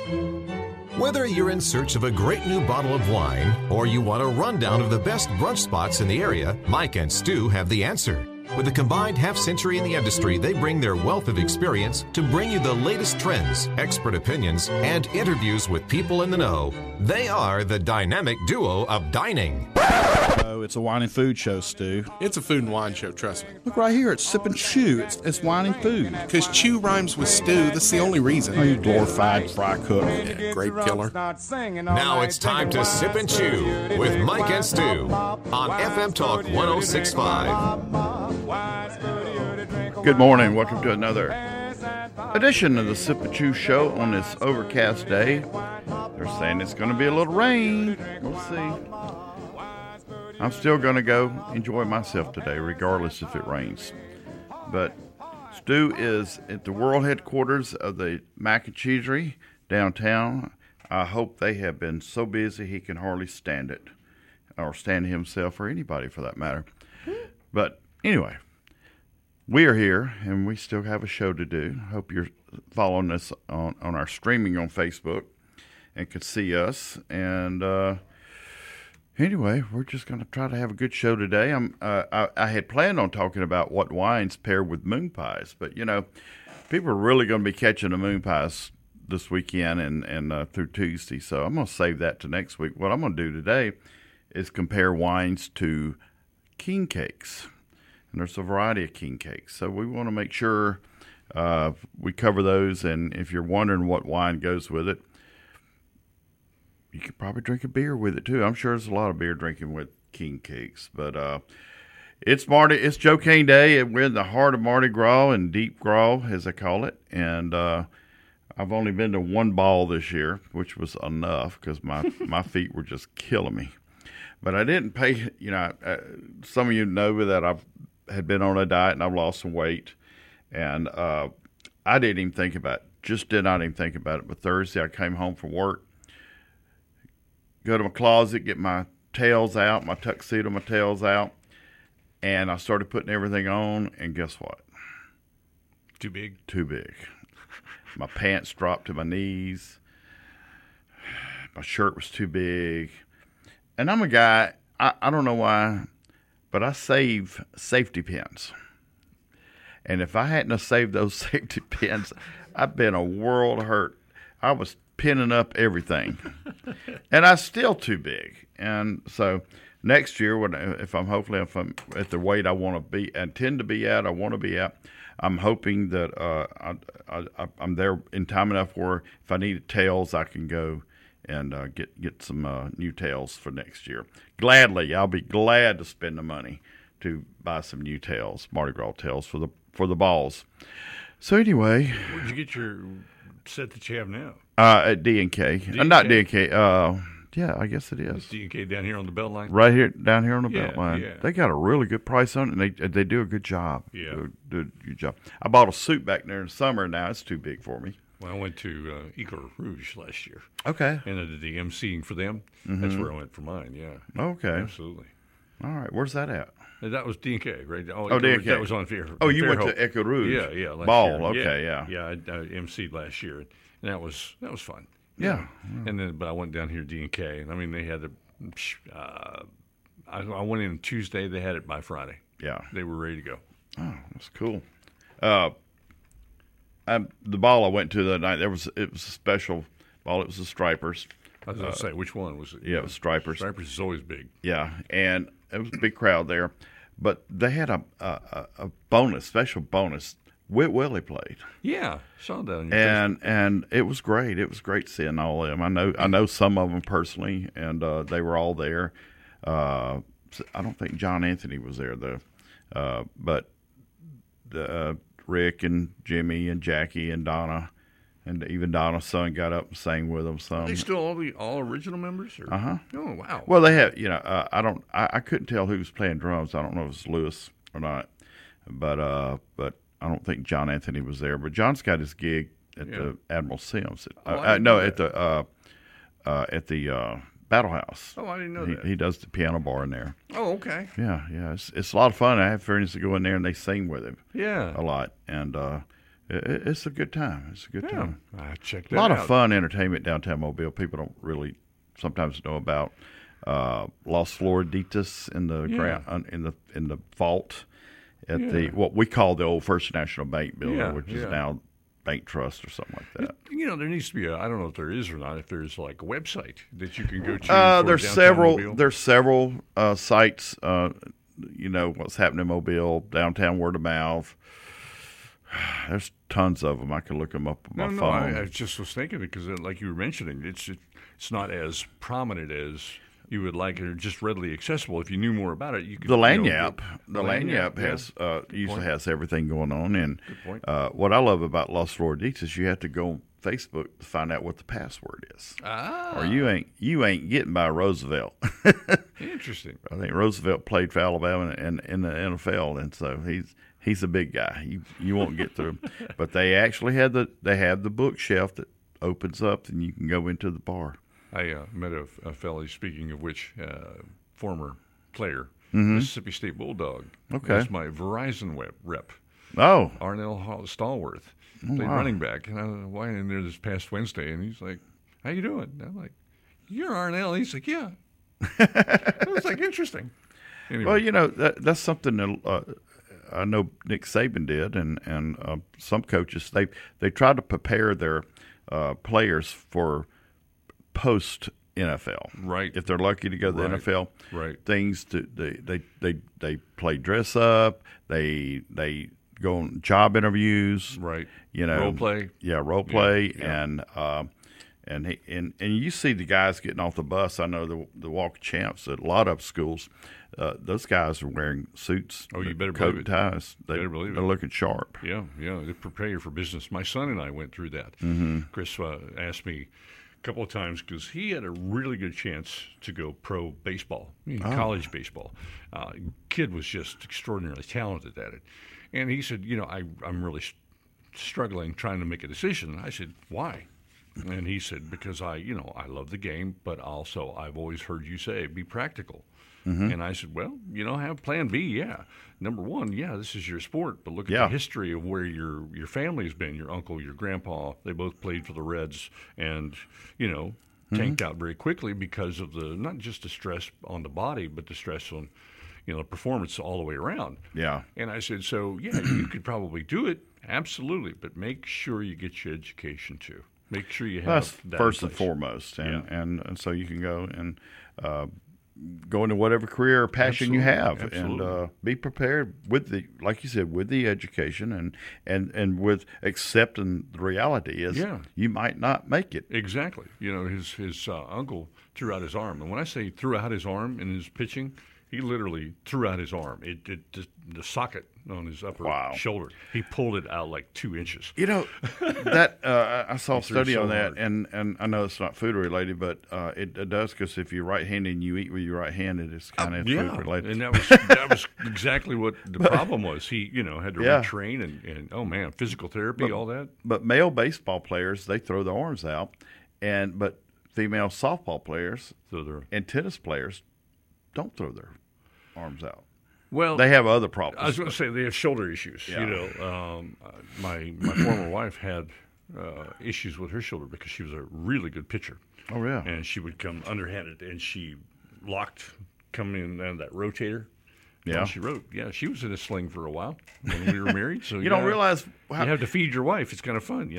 Whether you're in search of a great new bottle of wine or you want a rundown of the best brunch spots in the area, Mike and Stu have the answer. With a combined half-century in the industry, they bring their wealth of experience to bring you the latest trends, expert opinions, and interviews with people in the know. They are the dynamic duo of dining. Oh, it's a wine and food show, Stu. It's a food and wine show, trust me. Look right here, it's Sip and Chew. It's wine and food. Because chew rhymes with stew, that's the only reason. Oh, you glorified fry cook. Yeah, grape killer. Now it's time to Sip and Chew with Mike and Stu on FM Talk 106.5. Good morning. Welcome to another edition of the Sip and Chew show on this overcast day. They're saying it's going to be a little rain. We'll see. I'm still going to go enjoy myself today, regardless if it rains. But Stu is at the world headquarters of the Mac and Cheesery downtown. I hope they have been so busy he can hardly stand it, or stand himself, or anybody for that matter. But anyway, we are here, and we still have a show to do. Hope you're following us on our streaming on Facebook and can see us. And anyway, we're just going to try to have a good show today. I had planned on talking about what wines pair with moon pies, but, you know, people are really going to be catching the moon pies this weekend and through Tuesday, so I'm going to save that to next week. What I'm going to do today is compare wines to king cakes, and there's a variety of king cakes, so we want to make sure we cover those, and if you're wondering what wine goes with it, you could probably drink a beer with it too. I'm sure there's a lot of beer drinking with king cakes, but it's Joe Cane Day, and we're in the heart of Mardi Gras and Deep Gras, as I call it, and I've only been to one ball this year, which was enough because my feet were just killing me. But I didn't pay, you know, some of you know that I had been on a diet and I've lost some weight. And I did not even think about it. But Thursday I came home from work, go to my closet, get my tails out, my tuxedo, my tails out, and I started putting everything on, and guess what? Too big? Too big. My pants dropped to my knees. My shirt was too big. And I'm a guy, I don't know why, but I save safety pins. And if I hadn't have saved those safety pins, I'd been a world of hurt. I was pinning up everything. And I'm still too big. And so next year, if I'm at the weight I want to be, intend to be at, I want to be at, I'm hoping that I'm there in time enough where if I need tails, I can go and get some new tails for next year. Gladly, I'll be glad to spend the money to buy some new tails, Mardi Gras tails for the balls. So anyway, where'd you get your set that you have now? At D&K. Not D&K. Yeah, I guess it is. D&K down here on the Beltline? Right here, down here on the Beltline. Yeah. They got a really good price on it, and they do a good job. Yeah. Do a good job. I bought a suit back there in the summer, and now it's too big for me. Well, I went to Eagle Rouge last year. Okay. And I did the emceeing for them. Mm-hmm. That's where I went for mine, yeah. Okay. Absolutely. All right. Where's that at? That was D&K, right? D&K. That was on Fair. Oh, you went to Echo Rouge. Yeah, last Ball. year. Okay, yeah. Yeah, I emceed last year, and that was fun. Yeah. And then, but I went down here to D&K, and I mean, they had I went in Tuesday. They had it by Friday. Yeah. They were ready to go. Oh, that's cool. The ball I went to that night, it was a special ball. It was the Stripers. I was going to say, which one was it? Yeah, it was Stripers. Stripers is always big. Yeah, and it was a big crowd there. But they had a special bonus. Whit Willie played. Yeah, saw that on your and it was great. It was great seeing all of them. I know some of them personally, and they were all there. I don't think John Anthony was there though, but Rick and Jimmy and Jackie and Donna, and even Donna's son got up and sang with them some. Are they still all original members? Uh huh. Oh wow. Well, they have. I couldn't tell who was playing drums. I don't know if it was Lewis or not, but I don't think John Anthony was there. But John's got his gig at the Admiral Sims. At the Battle House. Oh, I didn't know that. He does the piano bar in there. Oh, okay. Yeah. It's a lot of fun. I have friends that go in there and they sing with him. Yeah. A lot, and It's a good time. It's a good time. I checked A that lot out. of fun entertainment downtown Mobile. People don't really sometimes know about Los Floriditas in the ground in the vault at the what we call the old First National Bank building, which is now Bank Trust or something like that. There needs to be I don't know if there is or not, if there's like a website that you can go to. For There's downtown several. Mobile. There's several sites. What's happening in Mobile, downtown word of mouth. There's tons of them. I can look them up on my phone. I just was thinking because, like you were mentioning, it's not as prominent as you would like, or just readily accessible. If you knew more about it, you could. The Lanyap, has usually has everything going on. And what I love about Los Floriditas, you have to go on Facebook to find out what the password is, or you ain't getting by Roosevelt. Interesting. I think Roosevelt played for Alabama in the NFL, and so he's a big guy. You won't get through him. But they actually have the bookshelf that opens up, and you can go into the bar. I met a fellow, speaking of which, former player, Mississippi State Bulldog. Okay. That's my Verizon rep. Oh. Arnell Stallworth. Played running back. And I was walking in there this past Wednesday, and he's like, "How you doing?" And I'm like, "You're Arnell." He's like, "Yeah." It was like interesting. Anyway. Well, that's something that I know Nick Saban did, and some coaches they try to prepare their players for post NFL. Right. If they're lucky to go to the NFL, right. Things they play dress up. They go on job interviews. Right. Role play. Yeah, role play, yeah. and you see the guys getting off the bus. I know the Walk of Champs at a lot of schools. Those guys are wearing suits. Oh, you better coat believe and it. ties. Better believe it. They're looking sharp. Yeah. They prepare you for business. My son and I went through that. Chris asked me a couple of times because he had a really good chance to go pro baseball, college baseball. Kid was just extraordinarily talented at it. And he said, I'm really struggling trying to make a decision. I said, why? And he said, because I love the game, but also I've always heard you say, be practical. And I said, well, have plan B, yeah. Number one, this is your sport, but look at the history of where your family's been. Your uncle, your grandpa, they both played for the Reds and, tanked out very quickly because of not just the stress on the body, but the stress on, the performance all the way around. Yeah. And I said, so, you could probably do it, absolutely, but make sure you get your education too. Make sure you have that first in and place. foremost, and so you can go and go into whatever career or passion you have, and be prepared with like you said, with the education and with accepting the reality is you might not make it. Exactly. His uncle threw out his arm, and when I say threw out his arm in his pitching, he literally threw out his arm. The socket on his upper shoulder. He pulled it out like 2 inches. That I saw a study on that, and I know it's not food related, but it does, because if you're right-handed and you eat with your right hand, it is kind of food related. And that was exactly what the problem was. He had to retrain and oh man, physical therapy, all that. But male baseball players, they throw their arms out, but female softball players and tennis players don't throw their arms out. Well, they have other problems. I was going to say they have shoulder issues. Yeah. My former wife had issues with her shoulder because she was a really good pitcher. Oh yeah. And she would come underhanded, and she locked coming in that rotator. Yeah. She wrote. Yeah, she was in a sling for a while when we were married. So you don't realize you have to feed your wife. It's kind of fun,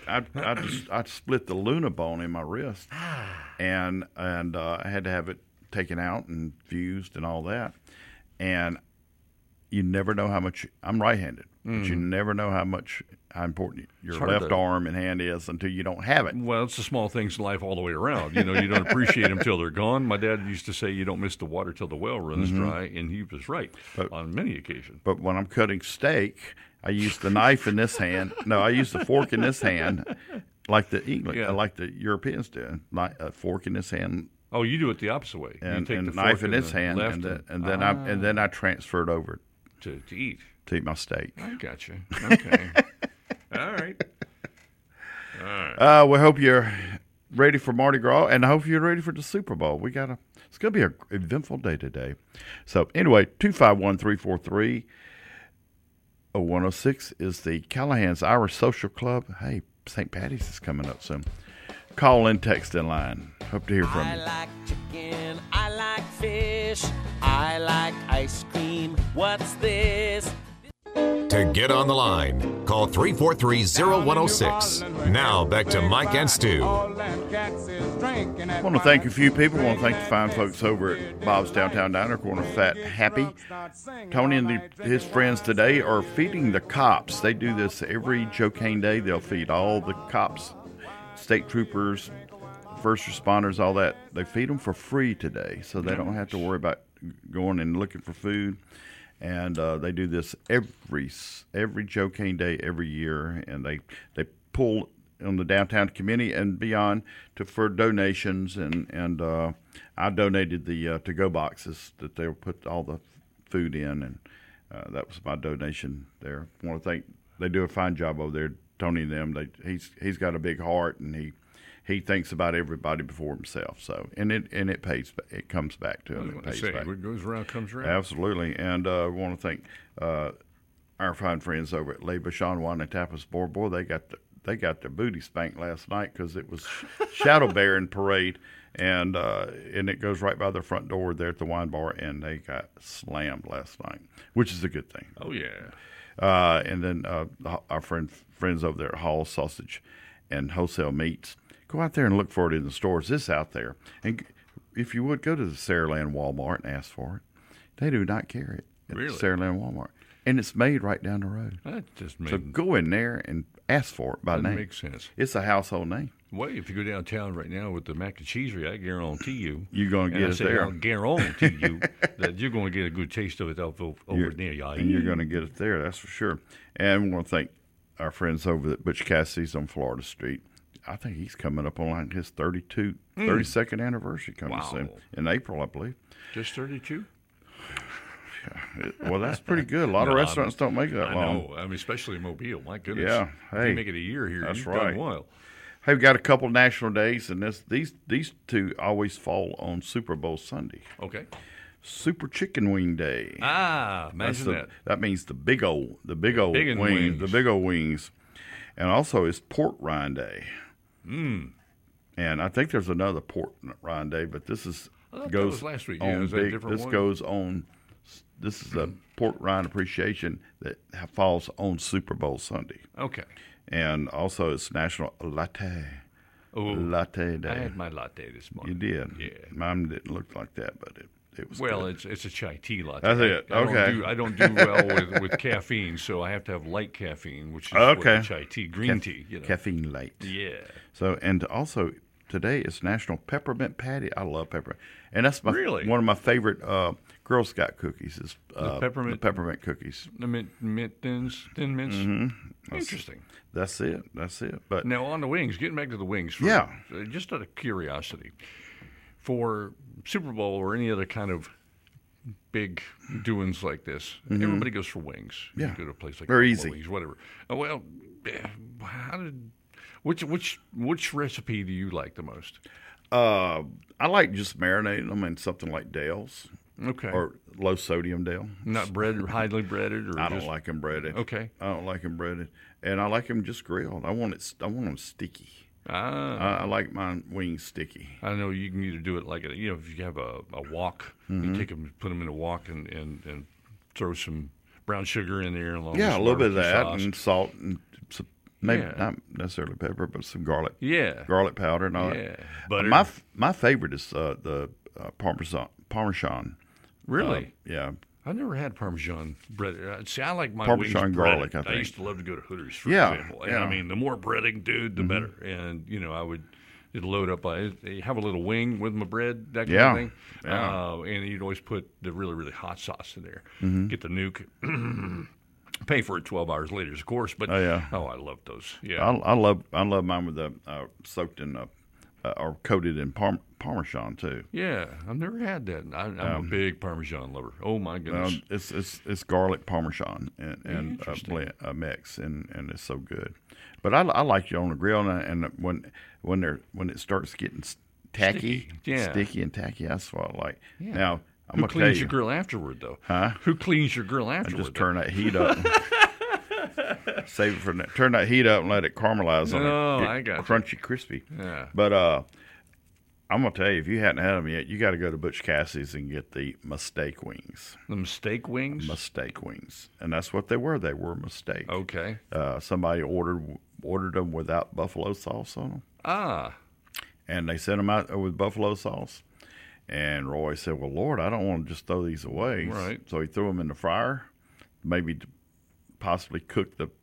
I split the luna bone in my wrist, and I had to have it taken out and fused and all that. And you never know how much I'm right-handed, but you never know how important your left arm and hand is until you don't have it. Well, it's the small things in life all the way around. You don't appreciate them till they're gone. My dad used to say, "You don't miss the water till the well runs dry," and he was right on many occasions. But when I'm cutting steak, I use the knife in this hand. No, I use the fork in this hand, like the English, like the Europeans do. A fork in this hand. Oh, you do it the opposite way. And you take the the knife in fork this hand, and then I transfer it over to eat. To eat my steak. I got you. Okay. All right. We hope you're ready for Mardi Gras, and I hope you're ready for the Super Bowl. It's going to be an eventful day today. So anyway, 251-343. 0106 is the Callahan's Irish Social Club. Hey, St. Patty's is coming up soon. Call in, text in line. Hope to hear from you. I like chicken, I like fish, I like ice cream. What's this? To get on the line, call 343-0106. Now back to Mike and Stu. I want to thank a few people. I want to thank the fine folks over at Bob's Downtown Diner, Corner Fat Happy. Tony and his friends today are feeding the cops. They do this every Joe Cain Day. They'll feed all the cops, state troopers, first responders, all that. They feed them for free today, so they don't have to worry about going and looking for food. And they do this every Joe Cain Day every year, and they pull on the downtown community and beyond for donations. And I donated the to-go boxes that they'll put all the food in, and that was my donation there. I want to thank. They do a fine job over there, Tony and them. He's got a big heart, and he thinks about everybody before himself. So and it pays. It comes back to him. It pays back. What goes around comes around. Absolutely. And I want to thank our fine friends over at Le Bouchon Wine and Tapas Board. Boy, they got their booty spanked last night because it was Shadow Bearing Parade, and it goes right by their front door there at the wine bar, and they got slammed last night, which is a good thing. Oh yeah. And then our friends over there at Hall Sausage and Wholesale Meats. Go out there and look for it in the stores. It's out there. And if you would, go to the Saraland Walmart and ask for it. They do not carry it at the Saraland Walmart. And it's made right down the road. That just made So go in there and ask for it by name. Makes sense. It's a household name. Well, if you go downtown right now with the mac and cheese, I guarantee you. You're going to get it there. I guarantee you that you're going to get a good taste of it over there. And you're going to get it there, that's for sure. And we want to thank our friends over at Butch Cassidy's on Florida Street. I think he's coming up on his 32nd anniversary coming soon. In April, I believe. Just 32? Well, that's pretty good. A lot of restaurants don't make it that long. I know. I mean, especially in Mobile. My goodness. Yeah. Hey. If you make it a year here, That's you've right. done well. Hey, we've got a couple national days, and these two always fall on Super Bowl Sunday. Okay. Super Chicken Wing Day. Imagine that. That means the big old Big wings, wings. the big old wings. And also it's Port Rind Day. And I think there's another Port Rind Day, but this is I thought goes that was last week. on Yeah, is that a big. different This one? goes on. This is a Port Rind appreciation that falls on Super Bowl Sunday, Okay. and also it's National Latte Day. I had my latte this You morning. did. Yeah. Mine didn't look like that, but it was. Well, good. it's a chai tea latte. That's it. Okay. I don't do well with caffeine, so I have to have light caffeine, which is what Okay. the chai tea, green tea. Caffeine light. Yeah. So, and also today is National Peppermint Patty. I love peppermint, and that's Really? one of my favorite Girl Scout cookies is The peppermint? the peppermint cookies. The mint thins, thin mints. Mm-hmm. Interesting. That's it. But Now on the wings, getting back to the wings. Yeah. Just out of curiosity, for Super Bowl or any other kind of big doings like this, everybody goes for wings. Mm-hmm. Yeah. You go to a place like Very Buffalo easy. Wings, whatever. Well, how did which recipe do you like the most? I like just marinating them in something like Dale's Okay. or low sodium Dale. Not breaded, highly breaded, or I just don't like them breaded. Okay. I don't like them breaded, and I like them just grilled. I want them sticky. I like my wings sticky. I know you can either do it like if you have a wok, Mm-hmm. you take them, put them in a wok, and throw some brown sugar in there, along Yeah, with a some little bit of barbecue that sauce. and salt and some, maybe Yeah. not necessarily pepper, but some garlic. Yeah. Garlic powder and all Yeah. that. Butter. My favorite is the Parmesan. Really? Yeah. I've never had Parmesan bread. See, I like my Parmesan wings garlic, breaded. I think. used to love to go to Hooters, for Yeah, example. And yeah. Mm-hmm. I mean, the more breading, dude, the better. And, I would load up, have a little wing with my bread, that kind Yeah, of thing. yeah. And you'd always put the really, really hot sauce in there. Mm-hmm. Get the nuke. Pay for it 12 hours later, of course. But, Oh, yeah. I love those. Yeah. I love mine with the soaked in or coated in Parmesan too. Yeah, I've never had that. I'm a big Parmesan lover. Oh, my goodness. It's garlic Parmesan and Interesting. mix and it's so good. But I like you on the grill and when it starts getting tacky, Sticky, yeah. sticky and tacky, that's what I like. Yeah. Now I'm Who gonna tell cleans you, your grill afterward, though? Huh? Who cleans your grill I afterward? just turn that heat up. Save it for turn that heat up and let it caramelize on it. Oh, Get I got you. crunchy, crispy. Yeah. But I'm gonna tell you, if you hadn't had them yet, you got to go to Butch Cassidy's and get the mistake wings. The mistake wings? Mistake wings, and that's what they were. They were mistake. Okay. Somebody ordered them without buffalo sauce on them. Ah. And they sent them out with buffalo sauce. And Roy said, well, Lord, I don't want to just throw these away. Right. So he threw them in the fryer, maybe to possibly cook the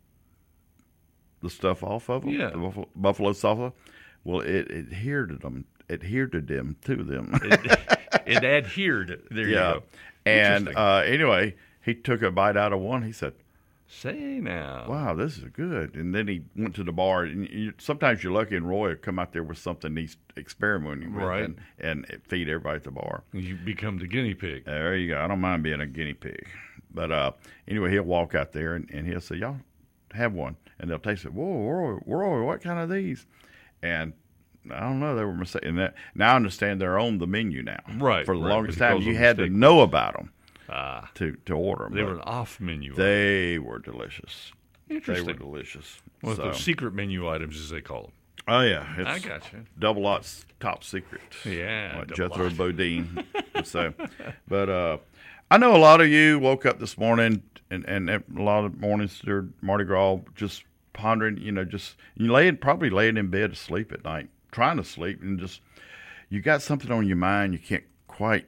stuff off of them, Yeah. the buffalo sauce. Well, it adhered to them to them. It adhered. There you yeah. go. And Interesting. anyway, he took a bite out of one. He said, Say now. wow, this is good. And then he went to the bar. And sometimes you're lucky, and Roy will come out there with something he's experimenting with Right. and feed everybody at the bar. You become the guinea pig. There you go. I don't mind being a guinea pig. But anyway, he'll walk out there, and he'll say, y'all have one. And they'll taste it. Whoa, Roy, what kind of these? And I don't know. They were mistaken. Now I understand they're on the menu now. Right, For the right, longest because time, of you had to mistake. know about them Ah. to order them. They but were an off menu. They were delicious. They Interesting. were delicious. Well, So- those secret menu items, as they call them. Oh yeah, it's I got you. Double Ott's top secret. Yeah, like Double Jethro Ott. Bodine. So, but I know a lot of you woke up this morning, and a lot of mornings during Mardi Gras just pondering. Just probably laying in bed asleep at night, trying to sleep, and just you got something on your mind you can't quite.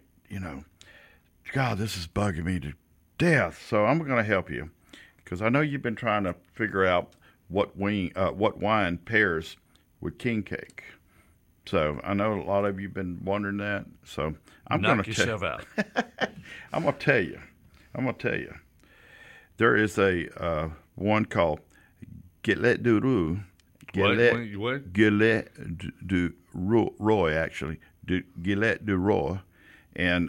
God, this is bugging me to death. So I'm going to help you because I know you've been trying to figure out what wine pairs with king cake. So I know a lot of you have been wondering that. So I'm going Knock to yourself out. I'm going to tell you. There is a one called Galette du Roi. What? Galette du Roi, actually. Galette du Roi. And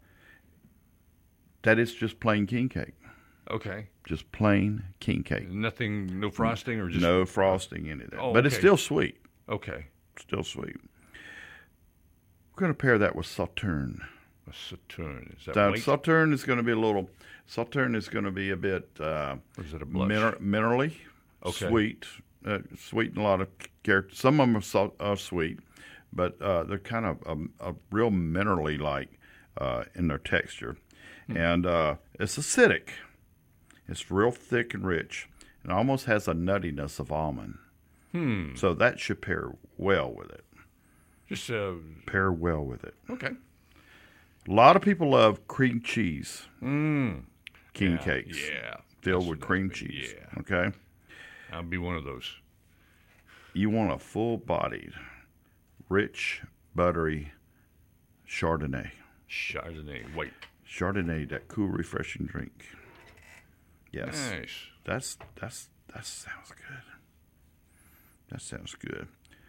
that is just plain king cake. Okay. Just plain king cake. Nothing, no frosting or just. No frosting in it. Oh, But it's okay. still sweet. Okay. Still sweet. We're going to pair that with Sauterne. A Sauterne. Is that Now, white? Sauterne is going to be a bit Or is it a blush? minerally, Okay. sweet in a lot of characters. Some of them are sweet, but they're kind of a real minerally like in their texture. And it's acidic. It's real thick and rich. It almost has a nuttiness of almond. So that should pair well with it. Just Pair well with it. okay. A lot of people love cream cheese king cakes. Yeah. Filled That's with what cream that'd be, cheese. Yeah. Okay? I'll be one of those. You want a full-bodied, rich, buttery Chardonnay. Chardonnay. White. Chardonnay, that cool, refreshing drink. Yes. Nice. That sounds good. That sounds good.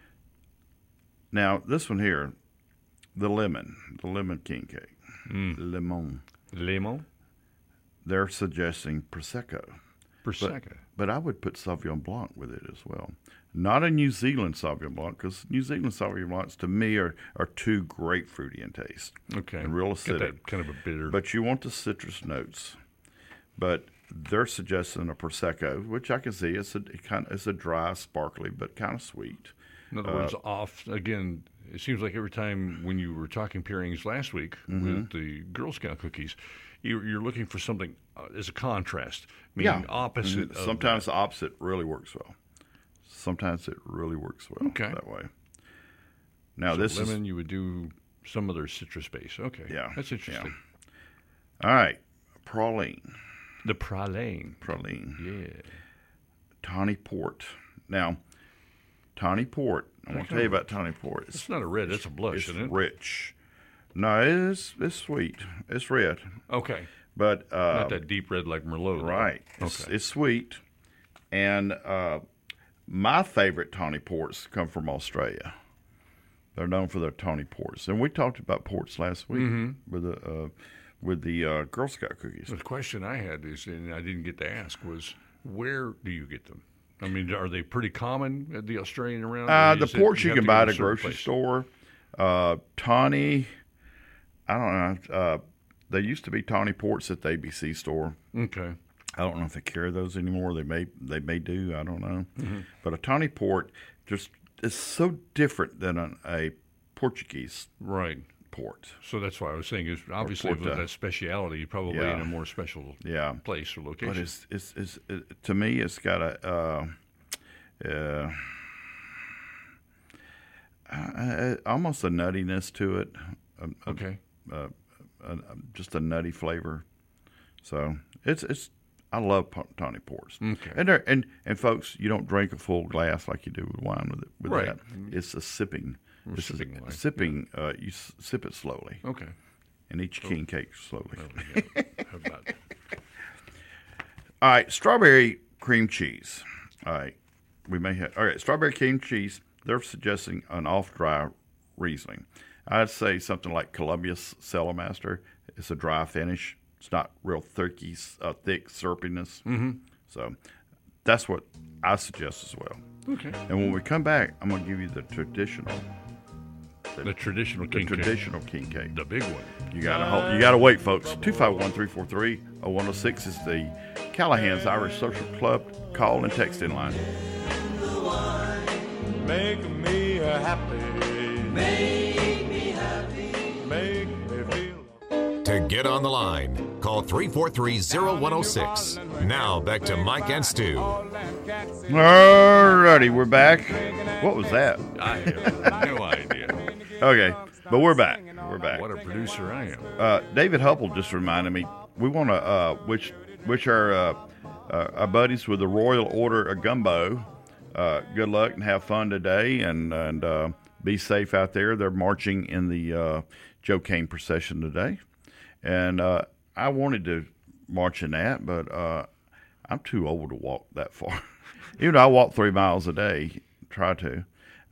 Now, this one here, the lemon king cake. Lemon. Lemon. They're suggesting Prosecco. Prosecco. But I would put Sauvignon Blanc with it as well. Not a New Zealand Sauvignon Blanc, because New Zealand Sauvignon Blancs, to me, are too grapefruity in taste. Okay. And real Got acidic. that kind of a bitter. But you want the citrus notes. But they're suggesting a Prosecco, which I can see. It's a dry, sparkly, but kind of sweet. in other words, off again. It seems like every time when you were talking pairings last week with the Girl Scout cookies, you're looking for something as a contrast, meaning opposite. Of Sometimes the opposite really works well. Sometimes it really works well that way. Now so this lemon, is you would do some of their citrus base. Okay, Yeah, that's interesting. all right. Praline. The praline. Praline. Yeah. Tawny Port. Now, Tawny Port. I want to tell you about Tawny Port. It's not a red. It's a blush, It's isn't it? rich. No, it's sweet. It's red, Okay. but Not that deep red like Merlot. though. right. Okay. It's sweet, and my favorite Tawny Ports come from Australia. They're known for their Tawny Ports, and we talked about ports last week with the Girl Scout cookies. The question I had is, and I didn't get to ask, was where do you get them? I mean, are they pretty common at the Australian around? Or The is it- ports you have can to go buy to at a certain grocery place? store. Tawny, I don't know. They used to be Tawny Ports at the ABC store. Okay. I don't know if they carry those anymore. They may do. I don't know. But a tawny port just is so different than a Portuguese Right. port. So that's why I was saying is obviously with that speciality, probably in a more special place or location. But it's to me, it's got almost a nuttiness to it. Okay. Just a nutty flavor. So it's. I love tawny ports. Okay. And folks, you don't drink a full glass like you do with wine with Right. that. It's a sipping. It's sipping wine. Sipping. You sip it slowly. Okay. And eat your king cake slowly. How about that? All right, strawberry cream cheese. All right, strawberry cream cheese. They're suggesting an off-dry Riesling. I'd say something like Columbia's Cellarmaster. It's a dry finish. It's not real thick syrupiness. So that's what I suggest as well. Okay. And when we come back, I'm going to give you the traditional. The traditional king cake. King cake. The big one. You gotta wait, folks. 251-343-0106 is the Callahan's Irish Social Club call and text in line. Make me happy. Make me happy. Make me feel. To get on the line, call 343-0106. Now back to Mike and Stu. Alrighty, we're back. What was that? I have no idea. Okay, but we're back. We're back. What a producer I am. David Hupple just reminded me we want to wish our buddies with the Royal Order of Gumbo good luck and have fun today and be safe out there. They're marching in the Joe Cain procession today, and I wanted to march in that, but I'm too old to walk that far. Even though I walk 3 miles a day, try to.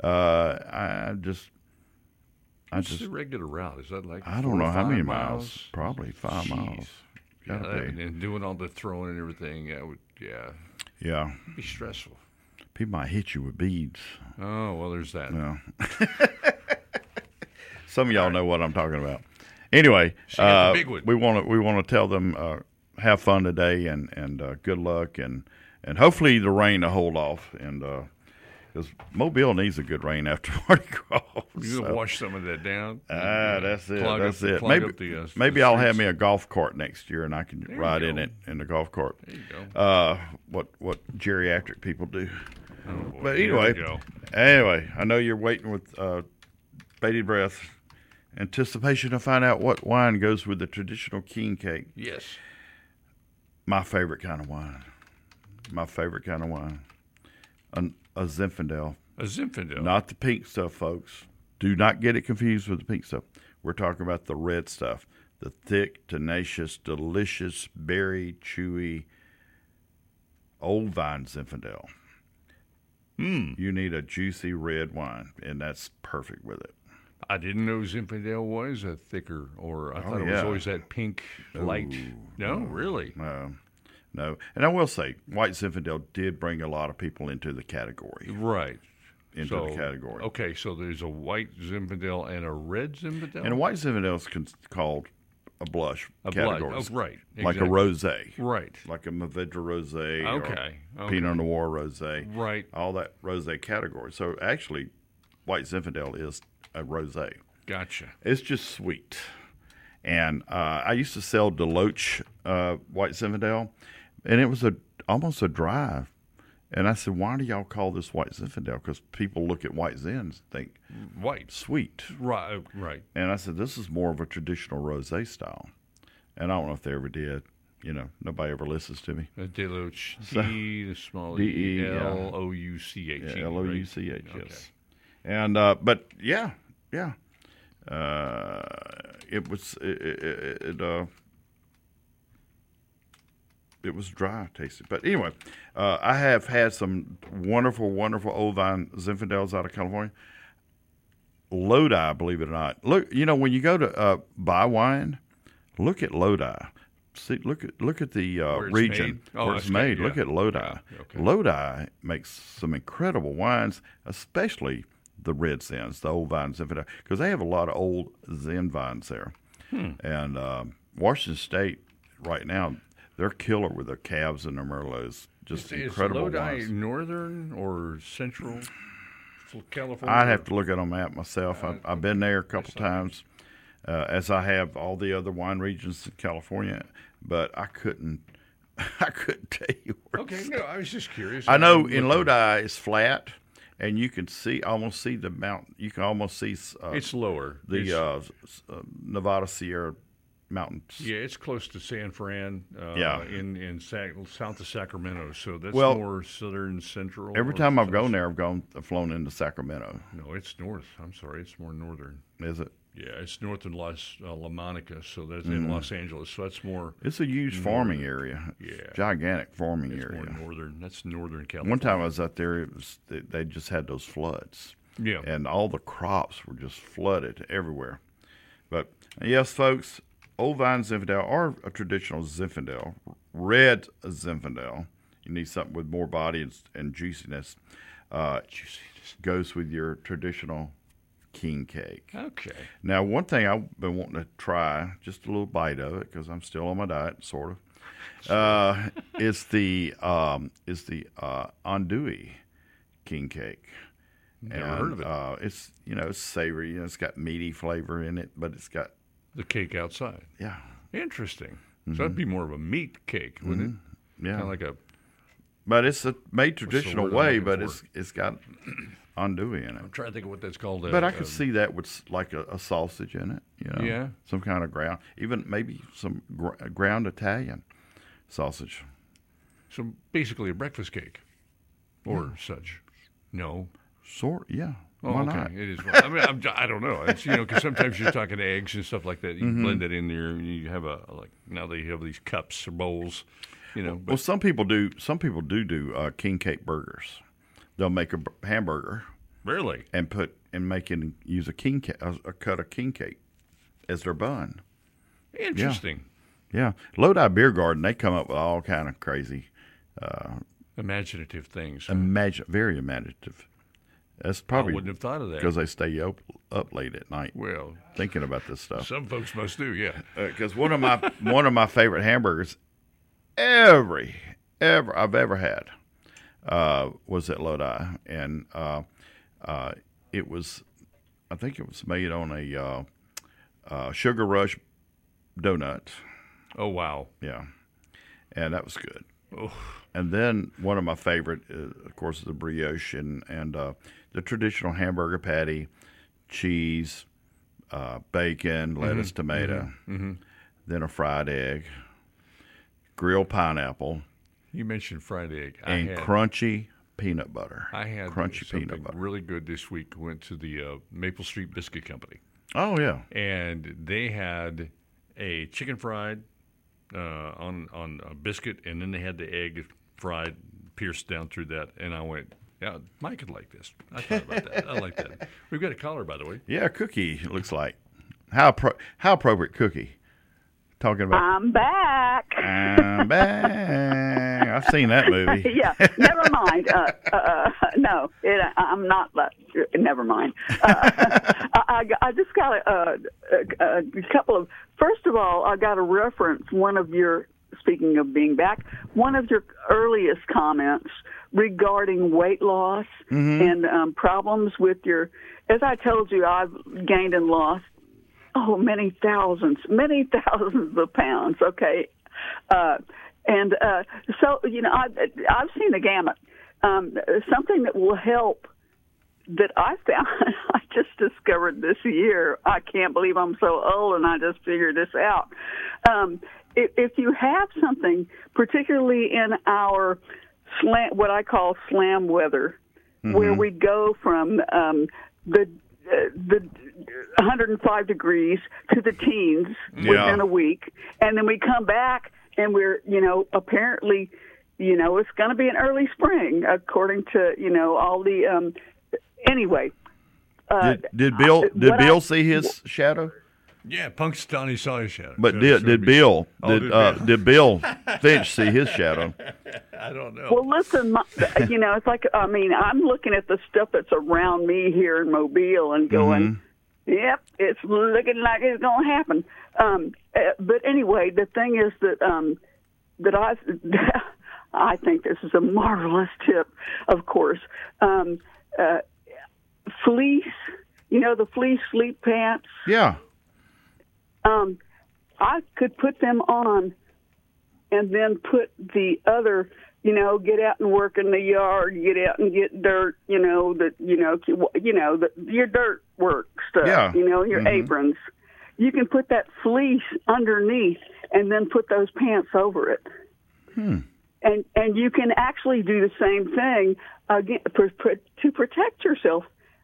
What's the regular route? Is that like I don't know how many 5 miles. Probably 5 miles. Gotta be. And doing all the throwing and everything, Yeah. It'd be stressful. People might hit you with beads. Oh, well, there's that. Yeah. Some of y'all know what I'm talking about. Anyway, the big one. we want to tell them have fun today and good luck and hopefully the rain to hold off and because Mobile needs a good rain after Mardi Gras. You're gonna wash some of that down. That's it. That's it. Maybe I'll have me a golf cart next year and I can ride in it in the golf cart. There you go. What geriatric people do. Oh, boy. But Here we go. anyway, I know you're waiting with bated breath, anticipation to find out what wine goes with the traditional king cake. Yes. My favorite kind of wine. A Zinfandel. A Zinfandel. Not the pink stuff, folks. Do not get it confused with the pink stuff. We're talking about the red stuff. The thick, tenacious, delicious, berry, chewy, old vine Zinfandel. You need a juicy red wine, and that's perfect with it. I didn't know Zinfandel was a thicker, or I thought it was always that pink light. No, really? No. And I will say, White Zinfandel did bring a lot of people into the category. Right. Into the category. Okay, so there's a white Zinfandel and a red Zinfandel? And a white Zinfandel is called a blush category. Oh, right. Exactly. Like a rosé. Right. Like a Mourvedre rosé Okay. or Pinot Noir rosé. Right. All that rosé category. So actually, White Zinfandel is a rosé. Gotcha. It's just sweet. And I used to sell Deloach White Zinfandel, and it was almost a dry. And I said, why do y'all call this White Zinfandel? Because people look at White Zins and think white, sweet. Right. And I said, this is more of a traditional rosé style. And I don't know if they ever did. You know, nobody ever listens to me. Deloach, the small D-E, L-O-U-C-H. Yeah, L-O-U-C-H, right? yes. Okay. And, but, yeah. It was dry tasting. But anyway, I have had some wonderful, wonderful old vine Zinfandels out of California. Lodi, believe it or not. Look, when you go to buy wine, look at Lodi. See, look at the region where it's made. Yeah. Look at Lodi. Yeah. Okay. Lodi makes some incredible wines, especially the red Zins, the old vine Zinfandel, because they have a lot of old Zin vines there. And Washington State right now, they're killer with their calves and their Merlots. Just incredible Is Lodi wines. northern or central California? I'd have to look at a map myself. I've been there a couple times, as I have all the other wine regions in California, but I couldn't tell you where. Okay, no, I was just curious. I know in Lodi it's flat, and you can almost see the mountain. You can almost see it's lower. the Nevada Sierra Mountains. Yeah, it's close to San Fran. In south of Sacramento, so that's more southern central. Every time I've gone there, I've flown into Sacramento. No, it's north. I'm sorry, it's more northern. Is it? Yeah, it's north in La Monica, so that's in Los Angeles. So that's more. It's a huge farming area. Yeah, gigantic farming it's area. More northern. That's northern California. One time I was out there, they just had those floods. Yeah, and all the crops were just flooded everywhere. But yes, folks, Old Vine Zinfandel or a traditional Zinfandel, red Zinfandel. You need something with more body and juiciness. Goes with your traditional king cake. Okay. Now, one thing I've been wanting to try, just a little bite of it, because I'm still on my diet, sort of, is the andouille king cake. Never heard of it. It's it's savory. It's got meaty flavor in it, but it's got the cake outside. Yeah. Interesting. So that'd be more of a meat cake, wouldn't it? Yeah. Kind of like a. But it's made traditional way, but for? it's got andouille in it. I'm trying to think of what that's called. But I could see that with like a sausage in it. Yeah. Some kind of ground, even maybe some ground Italian sausage. So basically a breakfast cake, or such. No. Yeah. Oh, Why okay. not? It is. I mean, I don't know. It's because sometimes you're talking eggs and stuff like that. You blend it in there, and you have now they have these cups or bowls, But, well, some people do king cake burgers. They'll make a hamburger. Really? And use a cut of king cake as their bun. Interesting. Yeah. Lodi Beer Garden, they come up with all kind of crazy, imaginative things. Very imaginative. That's probably I wouldn't have thought of that because they stay up late at night. Well, thinking about this stuff. Some folks must do, yeah. Because one of my favorite hamburgers I've ever had was at Lodi, and it was, I think it was made on a Sugar Rush donut. Oh wow! Yeah, and that was good. Oh. And then one of my favorite, of course, is the brioche and the traditional hamburger patty, cheese, bacon, lettuce, tomato, then a fried egg, grilled pineapple. You mentioned fried egg. And crunchy peanut butter. I had crunchy something peanut butter. really good this week. Went to the Maple Street Biscuit Company. Oh, yeah. And they had a chicken fried on a biscuit, and then they had the egg fried, pierced down through that. And I went, yeah, Mike would like this. I thought about that. I like that. We've got a caller, by the way. Yeah, Cookie, it looks like. How appropriate, Cookie. Talking about. I'm back. I'm back. I've seen that movie. Yeah, never mind. No, I'm not. Never mind. I just got a couple of. First of all, I got a reference. Speaking of being back, one of your earliest comments regarding weight loss and problems with your. As I told you, I've gained and lost. Oh, many thousands of pounds. Okay, and so I've seen the gamut. Something that will help that I found. I just discovered this year. I can't believe I'm so old, and I just figured this out. If you have something, particularly in our what I call slam weather, where we go from the 105 degrees to the teens within a week, and then we come back and we're apparently it's going to be an early spring according to all the anyway. Did Bill see his shadow? Yeah, Punxsutawney saw his shadow. But did Bill Finch see his shadow? I don't know. Well, listen, it's like I'm looking at the stuff that's around me here in Mobile and going, yep, it's looking like it's going to happen. But anyway, the thing is that that I think this is a marvelous tip, of course. Fleece, the fleece sleep pants. Yeah. I could put them on and then put the other, get out and work in the yard, get out and get dirt, your dirt work stuff, Yeah. Your aprons. You can put that fleece underneath and then put those pants over it. And you can actually do the same thing again to protect yourself.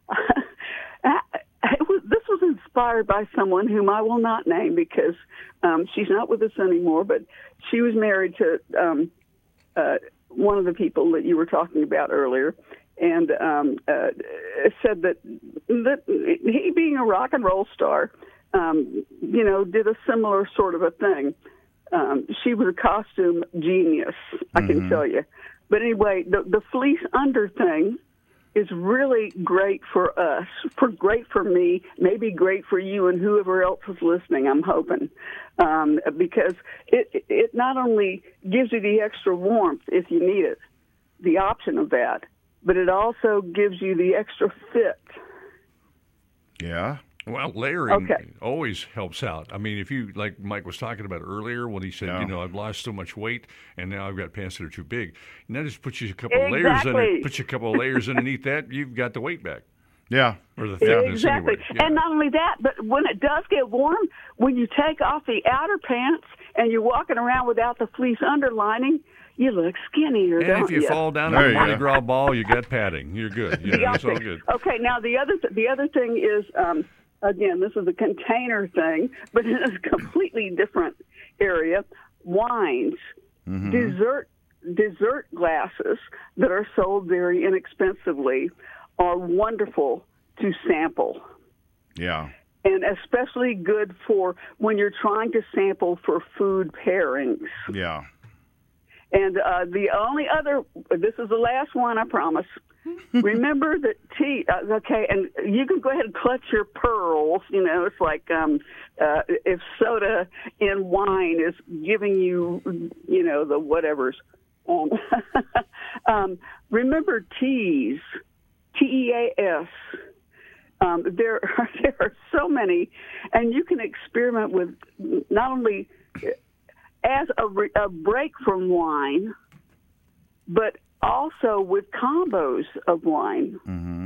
This was inspired by someone whom I will not name because she's not with us anymore, but she was married to one of the people that you were talking about earlier, and said that he, being a rock and roll star, did a similar sort of a thing. She was a costume genius, I can tell you. But anyway, the fleece under thing is really great for us, great for me, maybe great for you and whoever else is listening, I'm hoping, because it not only gives you the extra warmth if you need it, the option of that, but it also gives you the extra fit. Yeah. Well, layering always helps out. I mean, if you, like Mike was talking about earlier when he said, I've lost so much weight and now I've got pants that are too big. And that just puts you a couple of layers underneath that, you've got the weight back. Yeah. Or the thickness exactly. anyway. Yeah. And not only that, but when it does get warm, when you take off the outer pants and you're walking around without the fleece underlining, you look skinnier, and don't if you fall down There a you Mardi go. Gras ball, you got padding. You're good. It's all good. Okay, now the other thing is, again, this is a container thing, but in a completely different area. Wines, dessert glasses that are sold very inexpensively are wonderful to sample. Yeah. And especially good for when you're trying to sample for food pairings. Yeah. And the only other, this is the last one, I promise. Remember that tea, and you can go ahead and clutch your pearls. It's like if soda in wine is giving you, the whatevers. Remember teas, Teas. There are so many, and you can experiment with not only as a break from wine, but also with combos of wine.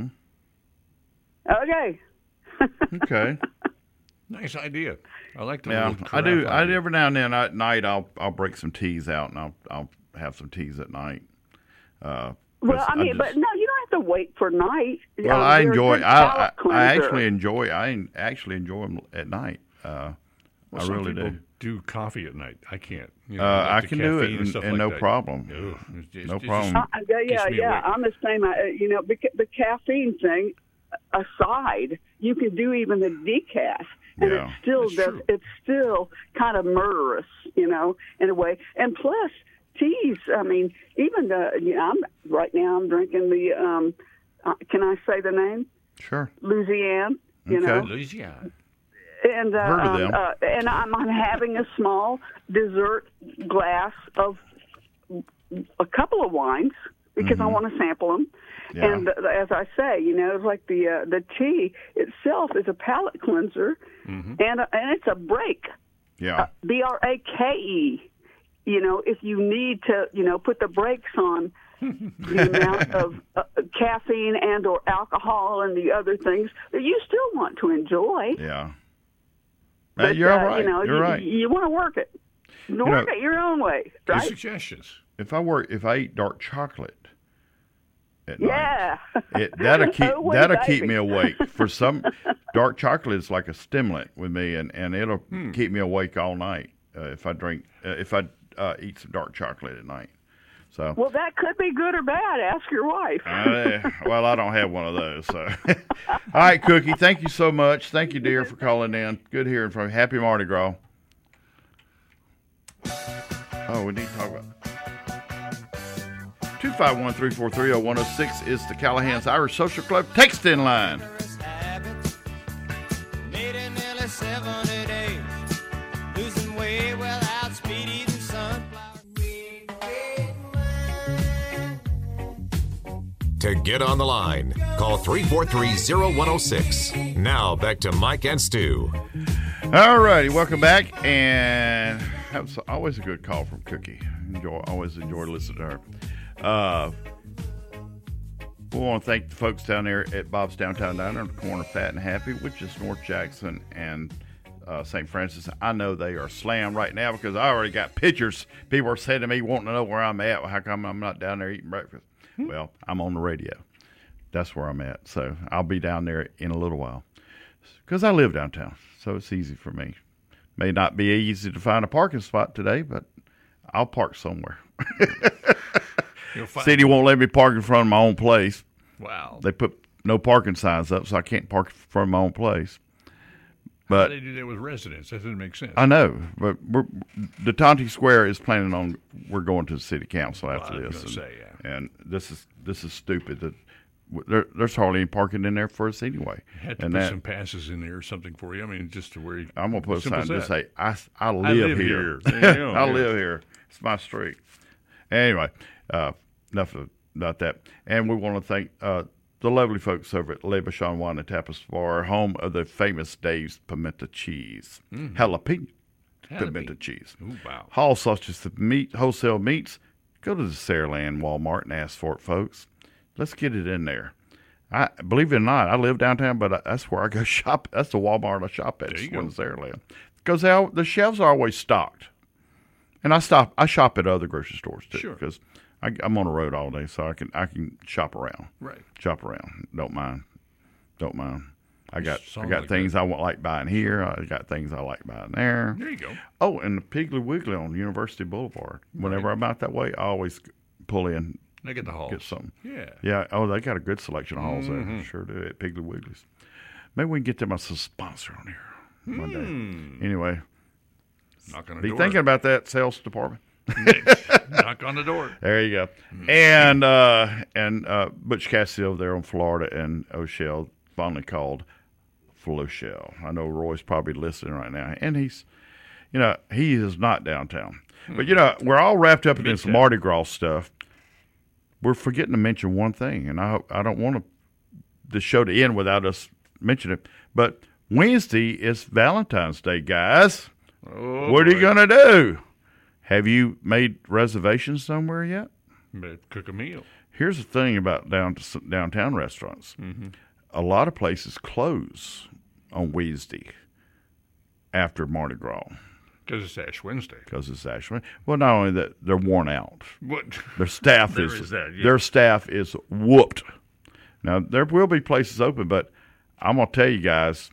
Okay. Okay. Nice idea. I like the Yeah, little I do. carafe idea. Every now and then at night, I'll break some teas out, and I'll have some teas at night. Well, but no, you don't have to wait for night. Well, I enjoy. I actually enjoy. enjoy them at night. I Some really people do. coffee at night. I can't. I the can do caffeine it, stuff and like no that. problem. Ugh, No problem. keeps me awake. I'm the same. The caffeine thing aside, you can do even the decaf, and Yeah. it's still kind of murderous, in a way. And plus, teas. I mean, even I'm drinking the. Can I say the name? Sure. Louisiane. Okay. Louisiana. And Heard of them. and I'm having a small dessert glass of a couple of wines because I want to sample them. Yeah. And as I say, it's like the tea itself is a palate cleanser, and it's a break. Yeah. BRAKE. If you need to, put the brakes on the amount of caffeine and or alcohol and the other things that you still want to enjoy. Yeah. But, You're all right. you You're right. You want to work it. Work it your own way, Good right? suggestions. If I eat dark chocolate at night, Yeah. that'll keep me awake. For some, dark chocolate is like a stimulant with me, and it'll keep me awake all night if I eat some dark chocolate at night. So. Well, that could be good or bad. Ask your wife. Well, I don't have one of those. So, all right, Cookie. Thank you so much. Thank you, dear, for calling in. Good hearing from you. Happy Mardi Gras. Oh, we need to talk about 251-343-0106 is the Callahan's Irish Social Club text-in line. to get on the line. Call 343-0106. Now back to Mike and Stu. All righty, welcome back. And that was always a good call from Cookie. Always enjoy listening to her. We want to thank the folks down there at Bob's Downtown Diner on the corner of Fat and Happy, which is North Jackson and St. Francis. I know they are slammed right now because I already got pictures. People are saying to me, wanting to know where I'm at. Well, how come I'm not down there eating breakfast? Well, I'm on the radio. That's where I'm at. So I'll be down there in a little while because I live downtown, so it's easy for me. May not be easy to find a parking spot today, but I'll park somewhere. City won't let me park in front of my own place. Wow. They put no parking signs up, so I can't park in front of my own place. But how do they do that with residents? That doesn't make sense. I know, but the Tonti Square is planning on we're going to the city council after this. And this is stupid. That there's hardly any parking in there for us anyway. Had to put some passes in there or something for you. I mean, just to where I'm gonna put a sign to say I live here. I live here. It's my street. Anyway, enough about that. And we want to thank the lovely folks over at Le Bachon Wine and Tapas Bar, home of the famous Dave's Pimento Cheese. Jalapeno pimento cheese. Ooh, wow. Hall sausages, the meat, wholesale meats. Go to the Saraland Walmart and ask for it, folks. Let's get it in there. Believe it or not, I live downtown, but that's where I go shop. That's the Walmart I shop at. In Saraland. Because the shelves are always stocked. And I shop at other grocery stores, too. Sure. Because I'm on the road all day, so I can shop around. Right. Shop around. Don't mind. I got like things I like buying here. I got things I like buying there. There you go. Oh, and the Piggly Wiggly on University Boulevard. Whenever I'm out that way, I always pull in. They get the halls. Get something. Yeah. Yeah. Oh, they got a good selection of halls there. Sure do at Piggly Wiggly's. Maybe we can get them as a sponsor on here one day. Anyway, knock on the be door. thinking about that, sales department. Knock on the door. There you go. And Butch Cassidy over there on Florida and O'Shell, fondly called Floshell. I know Roy's probably listening right now, and he is not downtown. But we're all wrapped up in this Mardi Gras stuff. We're forgetting to mention one thing, and I don't want the show to end without us mentioning it. But Wednesday is Valentine's Day, guys. Oh, what are you gonna do? Have you made reservations somewhere yet? Cook a meal. Here's the thing about downtown restaurants. A lot of places close on Wednesday after Mardi Gras. Because it's Ash Wednesday. Well, not only that, they're worn out. What? Their staff their staff is whooped. Now, there will be places open, but I'm going to tell you guys,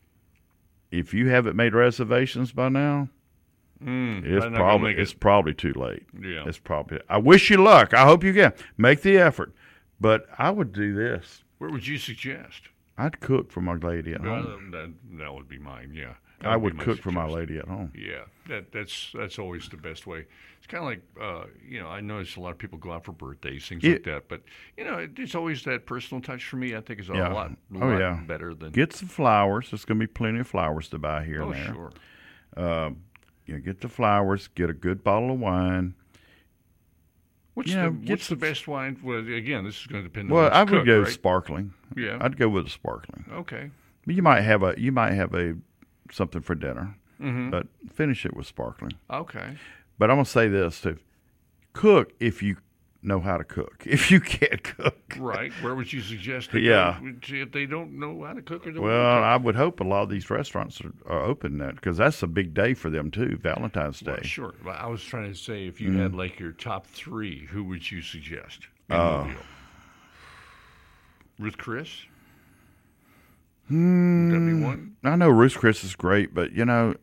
if you haven't made reservations by now, it's probably too late. Yeah. It's probably. I wish you luck. I hope you can. Make the effort. But I would do this. Where would you suggest? I'd cook for my lady at home. That would be mine, yeah. I would cook for my lady at home. Yeah, that's always the best way. It's kind of like, I notice a lot of people go out for birthdays, things like that. But, it's always that personal touch for me. I think is a lot better than... Get some flowers. There's going to be plenty of flowers to buy here and there. Sure. Get the flowers. Get a good bottle of wine. What's the best wine? Well, again, this is going to depend on Well, I would cook, go right? sparkling. Yeah. I'd go with a sparkling. Okay. You might have a something for dinner, but finish it with sparkling. Okay. But I'm going to say this, too. Cook if you know how to cook. If you can't cook. Right. Where would you suggest if they don't know how to cook? I would hope a lot of these restaurants are open that because that's a big day for them, too, Valentine's Day. Well, sure. I was trying to say if you had like your top three, who would you suggest? Ruth Chris? Would that be one? I know Ruth Chris is great, but,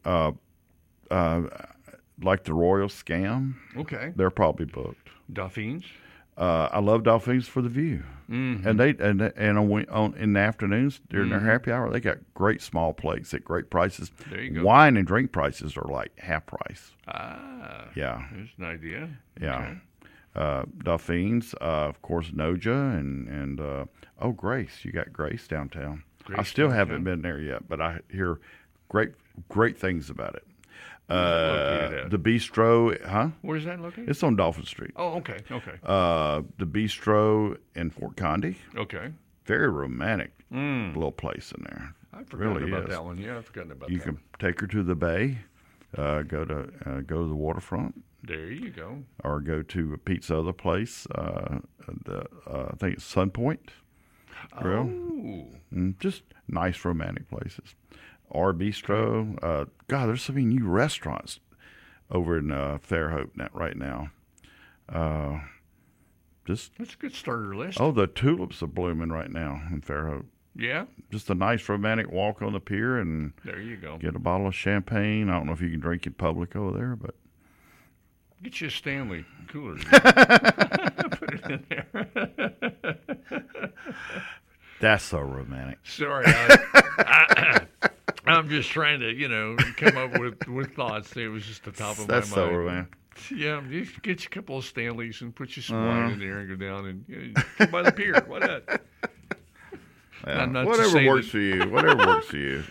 like the Royal Scam. Okay. They're probably booked. Dauphines? I love Dauphines for the view, and in the afternoons during their happy hour, they got great small plates at great prices. There you go. Wine and drink prices are like half price. Yeah, there's an idea. Yeah, okay. Dauphines, of course, Noja and Grace. You got Grace downtown. I still haven't been there yet, but I hear great things about it. The Bistro, huh? Where's that located? It's on Dolphin Street. Oh, okay, okay. The Bistro in Fort Condy. Okay. Very romantic little place in there. I forgot really about is. that one. Yeah, I've forgotten about You that. can take her to the bay, go to the waterfront, There you go. or go to Pete's other place. I think it's Sun Point Grill. Oh. Just nice romantic places. Or Bistro. God, there's so many new restaurants over in Fairhope right now. Just That's a good starter list. the tulips are blooming right now in Fairhope. Yeah, Just a nice romantic walk on the pier and there you go. get a bottle of champagne. I don't know if you can drink in public over there, but Get you a Stanley cooler. Put it in there. that's so romantic. Sorry, I'm just trying to, come up with thoughts. It was just the top of That's my so mind. romantic. Yeah, just get you a couple of Stanleys and put you some wine in there and go down and come by the pier. Why not? Yeah. Not to Whatever say works that- for you. Whatever works for you.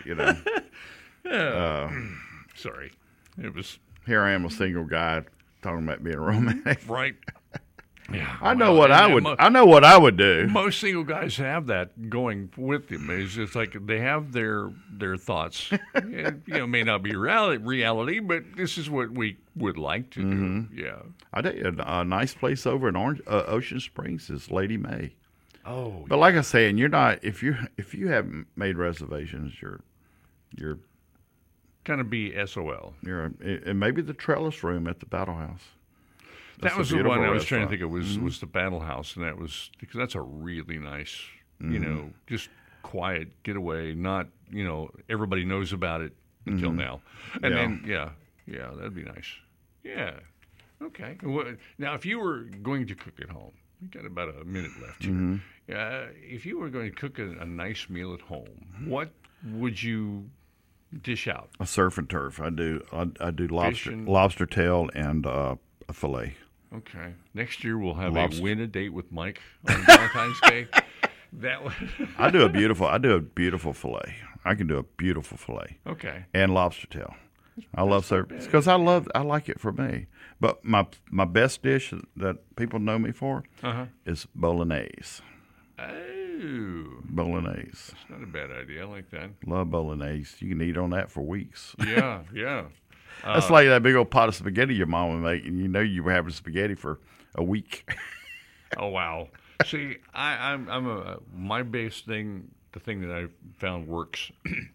Sorry, it was Here I am, a single guy, talking about being romantic. right. Yeah, I know well, what and- I and would. mo- I know what I would do. Most single guys have that going with them. It's just like they have their thoughts. It, may not be reality, but this is what we would like to do. Yeah. I tell you, a nice place over in Ocean Springs is Lady May. Oh, But like I say, and you're not if you haven't made reservations, you're kind of be SOL. and maybe the Trellis Room at the Battle House. That's That a was the beautiful one I was trying to think restaurant. of was the Battle House, and that was because that's a really nice, just quiet getaway. Not everybody knows about it until now, and then that'd be nice. Yeah, okay. Now, if you were going to cook at home, we got about a minute left here. If you were going to cook a nice meal at home, what would you dish out? A surf and turf. I do Fishing. lobster tail and a fillet. Okay. Next year we'll have Lobster. a win a date with Mike on Valentine's Day. That one. I do a beautiful fillet. I can do a beautiful fillet Okay. and lobster tail. I love surf because I like it for me. But my best dish that people know me for is bolognese. Oh, Bolognese. it's not a bad idea. I like that. Love bolognese. You can eat on that for weeks. Yeah, yeah. That's like that big old pot of spaghetti your mom would make, and you were having spaghetti for a week. Oh wow. See, I'm my base thing. The thing that I found works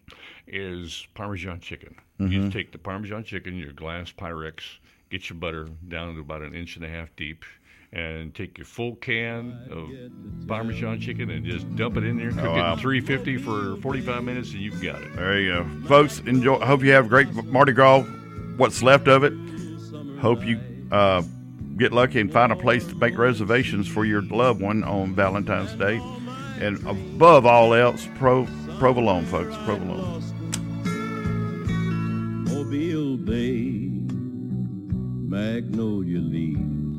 is Parmesan chicken. You take the Parmesan chicken, your glass Pyrex, get your butter down to about 1.5 inches deep, and take your full can of Parmesan chicken and just dump it in there, cook it wow. at 350 for 45 minutes, and you've got it. There you go. Folks, enjoy. Hope you have a great Mardi Gras, what's left of it. Hope you get lucky and find a place to make reservations for your loved one on Valentine's Day. And above all else, provolone, folks, provolone. Mobile Bay, Magnolia Leaf.